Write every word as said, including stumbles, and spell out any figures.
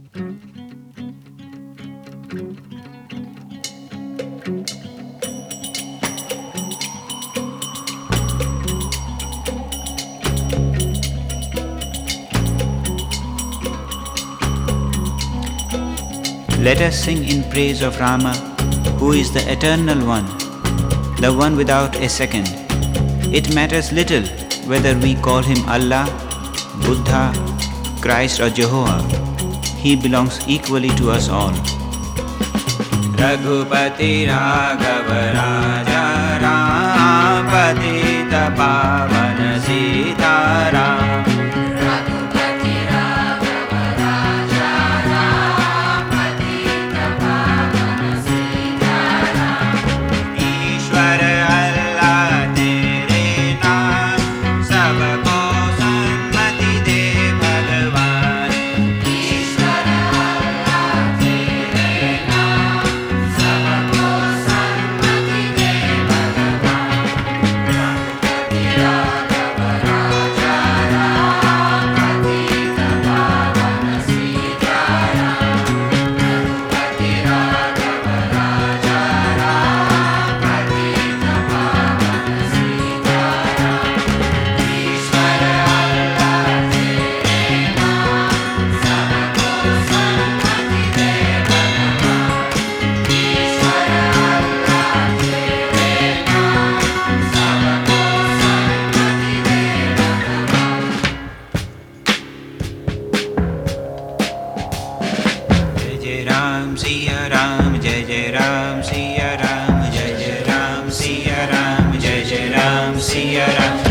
Let us sing in praise of Rama, who is the Eternal One, the one without a second. It matters little whether we call him Allah, Buddha, Christ or Jehovah. He belongs equally to us all. Raghupati Raghav Raja Ram Patita Pavana Sita Ram. Raghupati Raghav Raja Ram Patita Pavana Sita Ram. Ishwar Allah tere naam sabko sanmati de Bhagwan. Ishwar Allah tere naam sabko sanmati de Bhagwan. Raghupati Raghav Raja Ram Patita Pavana Sita Ram. Raghupati Raghav Raja Ram Patita Pavana Sita Ram. Ishwar Allah tere naam sabko sanmati de Bhagwan. Ishwar Allah tere naam sabko sanmati de Bhagwan. Jai Jai Ram Siya Ram, Jai Jai Ram Siya Ram, Jai Jai Ram Siya Ram, Jai Jai Ram Siya Ram.